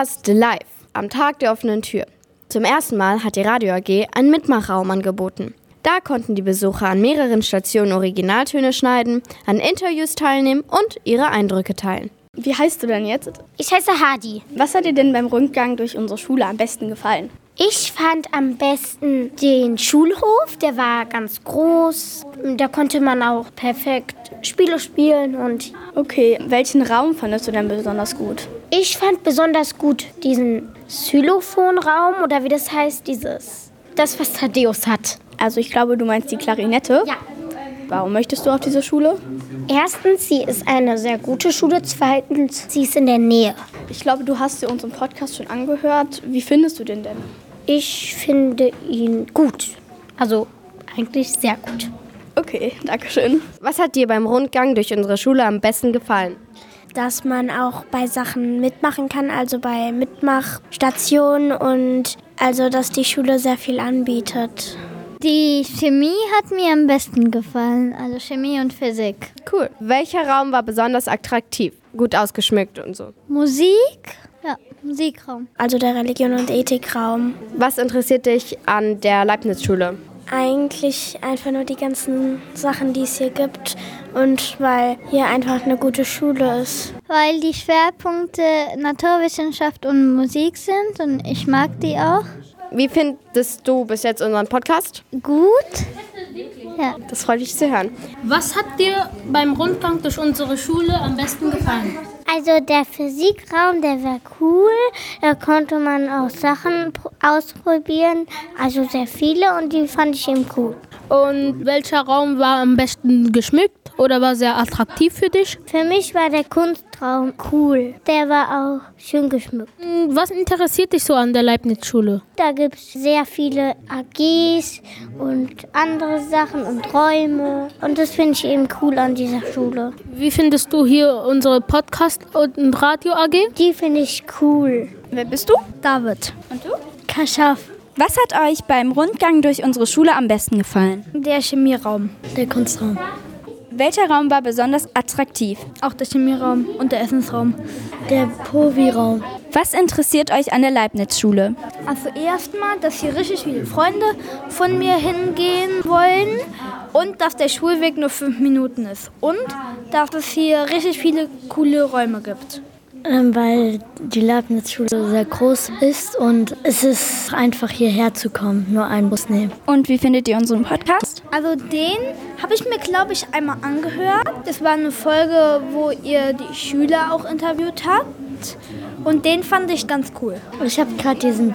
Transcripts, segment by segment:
Podcast live am Tag der offenen Tür. Zum ersten Mal hat die Radio AG einen Mitmachraum angeboten. Da konnten die Besucher an mehreren Stationen Originaltöne schneiden, an Interviews teilnehmen und ihre Eindrücke teilen. Wie heißt du denn jetzt? Ich heiße Hadi. Was hat dir denn beim Rundgang durch unsere Schule am besten gefallen? Ich fand am besten den Schulhof, der war ganz groß. Da konnte man auch perfekt Spiele spielen. Okay, welchen Raum fandest du denn besonders gut? Ich fand besonders gut diesen Xylophonraum oder wie das heißt, das was Thaddeus hat. Also ich glaube, du meinst die Klarinette? Ja. Warum möchtest du auf diese Schule? Erstens, sie ist eine sehr gute Schule. Zweitens, sie ist in der Nähe. Ich glaube, du hast dir unseren Podcast schon angehört. Wie findest du den denn? Ich finde ihn gut. Also eigentlich sehr gut. Okay, danke schön. Was hat dir beim Rundgang durch unsere Schule am besten gefallen? Dass man auch bei Sachen mitmachen kann, also bei Mitmachstationen und also, dass die Schule sehr viel anbietet. Die Chemie hat mir am besten gefallen, also Chemie und Physik. Cool. Welcher Raum war besonders attraktiv? Gut ausgeschmückt und so. Musik? Ja, Musikraum. Also der Religion- und Ethikraum. Was interessiert dich an der Leibniz-Schule? Eigentlich einfach nur die ganzen Sachen, die es hier gibt und weil hier einfach eine gute Schule ist. Weil die Schwerpunkte Naturwissenschaft und Musik sind und ich mag die auch. Wie findest du bis jetzt unseren Podcast? Gut. Ja. Das freut mich zu hören. Was hat dir beim Rundgang durch unsere Schule am besten gefallen? Also der Physikraum, der war cool. Da konnte man auch Sachen ausprobieren, also sehr viele und die fand ich eben cool. Und welcher Raum war am besten geschmückt oder war sehr attraktiv für dich? Für mich war der Kunstraum cool. Der war auch schön geschmückt. Was interessiert dich so an der Leibniz-Schule? Da gibt es sehr viele AGs und andere Sachen und Räume. Und das finde ich eben cool an dieser Schule. Wie findest du hier unsere Podcast- und Radio-AG? Die finde ich cool. Wer bist du? David. Und du? Kaschaf. Was hat euch beim Rundgang durch unsere Schule am besten gefallen? Der Chemieraum. Der Kunstraum. Welcher Raum war besonders attraktiv? Auch der Chemieraum und der Essensraum. Der Povi-Raum. Was interessiert euch an der Leibniz-Schule? Also erstmal, dass hier richtig viele Freunde von mir hingehen wollen und dass der Schulweg nur 5 Minuten ist. Und dass es hier richtig viele coole Räume gibt. Weil die Leibniz-Schule sehr groß ist und es ist einfach hierher zu kommen, nur einen Bus nehmen. Und wie findet ihr unseren Podcast? Also den habe ich mir, glaube ich, einmal angehört. Das war eine Folge, wo ihr die Schüler auch interviewt habt. Und den fand ich ganz cool. Ich habe gerade diesen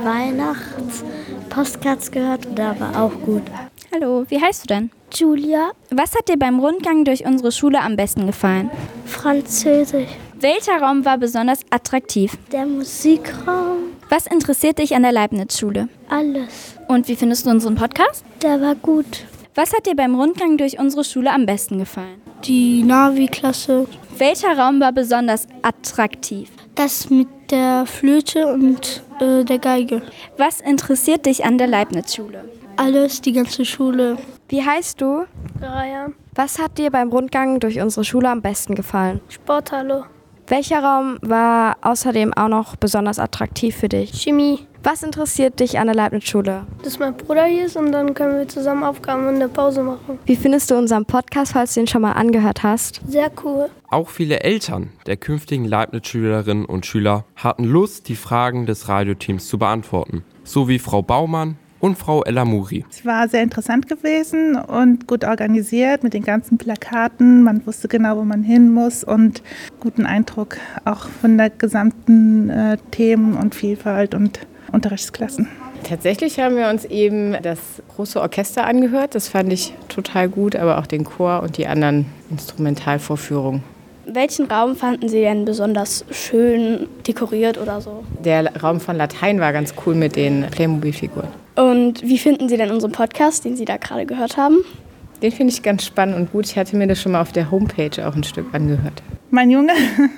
Weihnachts-Postcards gehört und der war auch gut. Hallo, wie heißt du denn? Julia, Was hat dir beim Rundgang durch unsere Schule am besten gefallen? Französisch. Welcher Raum war besonders attraktiv? Der Musikraum, Was interessiert dich an der Leibniz-Schule? alles. Und wie findest du unseren Podcast? Der war gut. Was hat dir beim Rundgang durch unsere Schule am besten gefallen? Die Navi-Klasse. Welcher Raum war besonders attraktiv? Das mit der Flöte und der Geige. Was interessiert dich an der Leibniz-Schule? Alles, die ganze Schule. Wie heißt du? Raya. Was hat dir beim Rundgang durch unsere Schule am besten gefallen? Sporthalle. Welcher Raum war außerdem auch noch besonders attraktiv für dich? Chemie. Was interessiert dich an der Leibniz-Schule? Dass mein Bruder hier ist und dann können wir zusammen Aufgaben in der Pause machen. Wie findest du unseren Podcast, falls du ihn schon mal angehört hast? Sehr cool. Auch viele Eltern der künftigen Leibniz-Schülerinnen und Schüler hatten Lust, die Fragen des Radioteams zu beantworten. So wie Frau Baumann und Frau Elamuri. Es war sehr interessant gewesen und gut organisiert mit den ganzen Plakaten. Man wusste genau, wo man hin muss und guten Eindruck auch von der gesamten Themen und Vielfalt und Unterrichtsklassen. Tatsächlich haben wir uns eben das große Orchester angehört. Das fand ich total gut, aber auch den Chor und die anderen Instrumentalvorführungen. Welchen Raum fanden Sie denn besonders schön dekoriert oder so? Der Raum von Latein war ganz cool mit den Playmobil-Figuren. Und wie finden Sie denn unseren Podcast, den Sie da gerade gehört haben? Den finde ich ganz spannend und gut. Ich hatte mir das schon mal auf der Homepage auch ein Stück angehört. Mein Junge,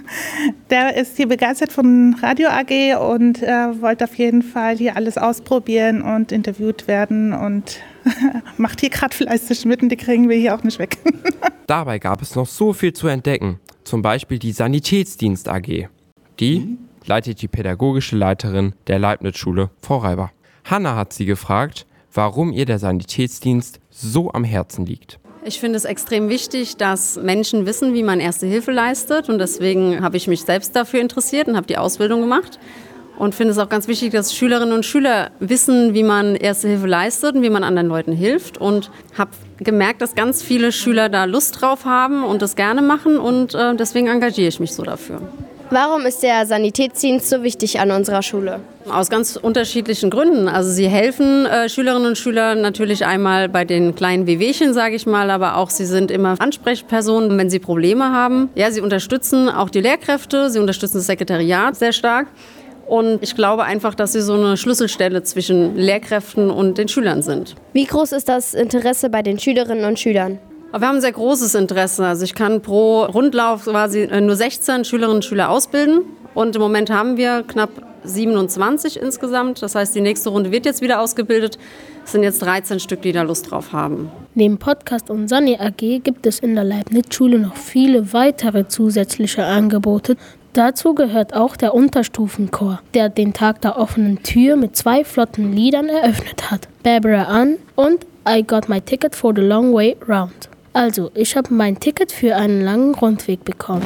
der ist hier begeistert von Radio AG und wollte auf jeden Fall hier alles ausprobieren und interviewt werden und macht hier gerade fleißig mit und die kriegen wir hier auch nicht weg. Dabei gab es noch so viel zu entdecken, zum Beispiel die Sanitätsdienst AG. Die leitet die pädagogische Leiterin der Leibniz-Schule, Frau Reiber. Hanna hat sie gefragt, warum ihr der Sanitätsdienst so am Herzen liegt. Ich finde es extrem wichtig, dass Menschen wissen, wie man Erste Hilfe leistet. Und deswegen habe ich mich selbst dafür interessiert und habe die Ausbildung gemacht. Und finde es auch ganz wichtig, dass Schülerinnen und Schüler wissen, wie man Erste Hilfe leistet und wie man anderen Leuten hilft. Und habe gemerkt, dass ganz viele Schüler da Lust drauf haben und das gerne machen. Und deswegen engagiere ich mich so dafür. Warum ist der Sanitätsdienst so wichtig an unserer Schule? Aus ganz unterschiedlichen Gründen. Also sie helfen Schülerinnen und Schülern natürlich einmal bei den kleinen Wehwehchen, sage ich mal, aber auch sie sind immer Ansprechpersonen, wenn sie Probleme haben. Ja, sie unterstützen auch die Lehrkräfte, sie unterstützen das Sekretariat sehr stark. Und ich glaube einfach, dass sie so eine Schlüsselstelle zwischen Lehrkräften und den Schülern sind. Wie groß ist das Interesse bei den Schülerinnen und Schülern? Wir haben ein sehr großes Interesse. Also ich kann pro Rundlauf quasi nur 16 Schülerinnen und Schüler ausbilden. Und im Moment haben wir knapp 27 insgesamt. Das heißt, die nächste Runde wird jetzt wieder ausgebildet. Es sind jetzt 13 Stück, die da Lust drauf haben. Neben Podcast und Sani AG gibt es in der Leibniz-Schule noch viele weitere zusätzliche Angebote. Dazu gehört auch der Unterstufenchor, der den Tag der offenen Tür mit 2 flotten Liedern eröffnet hat. Barbara Ann und I Got My Ticket for the Long Way Round. Also, ich habe mein Ticket für einen langen Rundweg bekommen.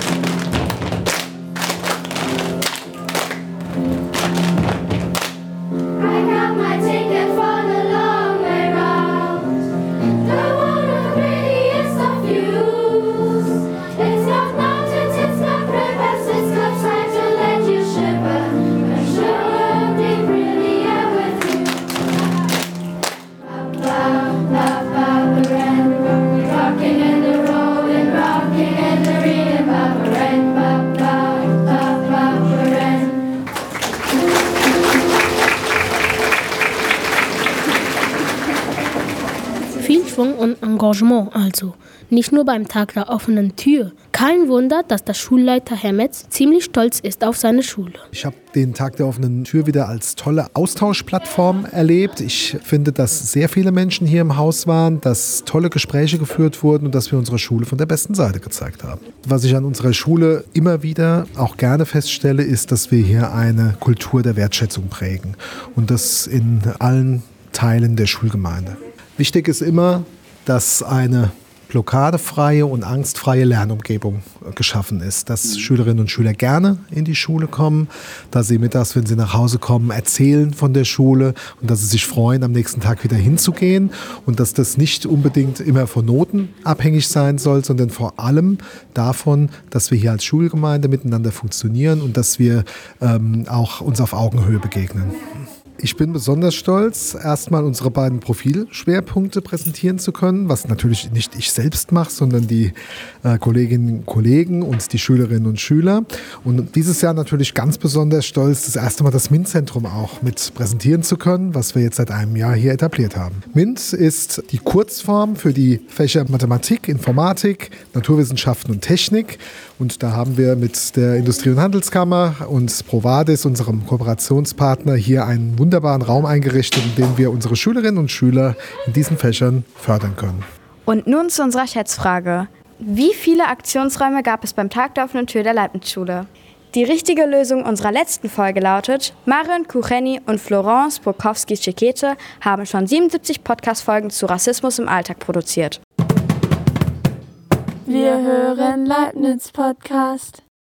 Und Engagement also. Nicht nur beim Tag der offenen Tür. Kein Wunder, dass der Schulleiter Herr Metz ziemlich stolz ist auf seine Schule. Ich habe den Tag der offenen Tür wieder als tolle Austauschplattform erlebt. Ich finde, dass sehr viele Menschen hier im Haus waren, dass tolle Gespräche geführt wurden und dass wir unsere Schule von der besten Seite gezeigt haben. Was ich an unserer Schule immer wieder auch gerne feststelle, ist, dass wir hier eine Kultur der Wertschätzung prägen. Und das in allen Teilen der Schulgemeinde. Wichtig ist immer, dass eine blockadefreie und angstfreie Lernumgebung geschaffen ist, dass Schülerinnen und Schüler gerne in die Schule kommen, dass sie mittags, wenn sie nach Hause kommen, erzählen von der Schule und dass sie sich freuen, am nächsten Tag wieder hinzugehen und dass das nicht unbedingt immer von Noten abhängig sein soll, sondern vor allem davon, dass wir hier als Schulgemeinde miteinander funktionieren und dass wir auch uns auf Augenhöhe begegnen. Ich bin besonders stolz, erstmal unsere beiden Profilschwerpunkte präsentieren zu können, was natürlich nicht ich selbst mache, sondern die Kolleginnen und Kollegen und die Schülerinnen und Schüler. Und dieses Jahr natürlich ganz besonders stolz, das erste Mal das MINT-Zentrum auch mit präsentieren zu können, was wir jetzt seit einem Jahr hier etabliert haben. MINT ist die Kurzform für die Fächer Mathematik, Informatik, Naturwissenschaften und Technik. Und da haben wir mit der Industrie- und Handelskammer und Provadis, unserem Kooperationspartner, hier einen wunderbaren Raum eingerichtet, in dem wir unsere Schülerinnen und Schüler in diesen Fächern fördern können. Und nun zu unserer Schätzfrage. Wie viele Aktionsräume gab es beim Tag der offenen Tür der Leibniz-Schule? Die richtige Lösung unserer letzten Folge lautet: Marion Kucheni und Florence Bukowski-Czekete haben schon 77 Podcast-Folgen zu Rassismus im Alltag produziert. Wir hören Leibniz Podcast.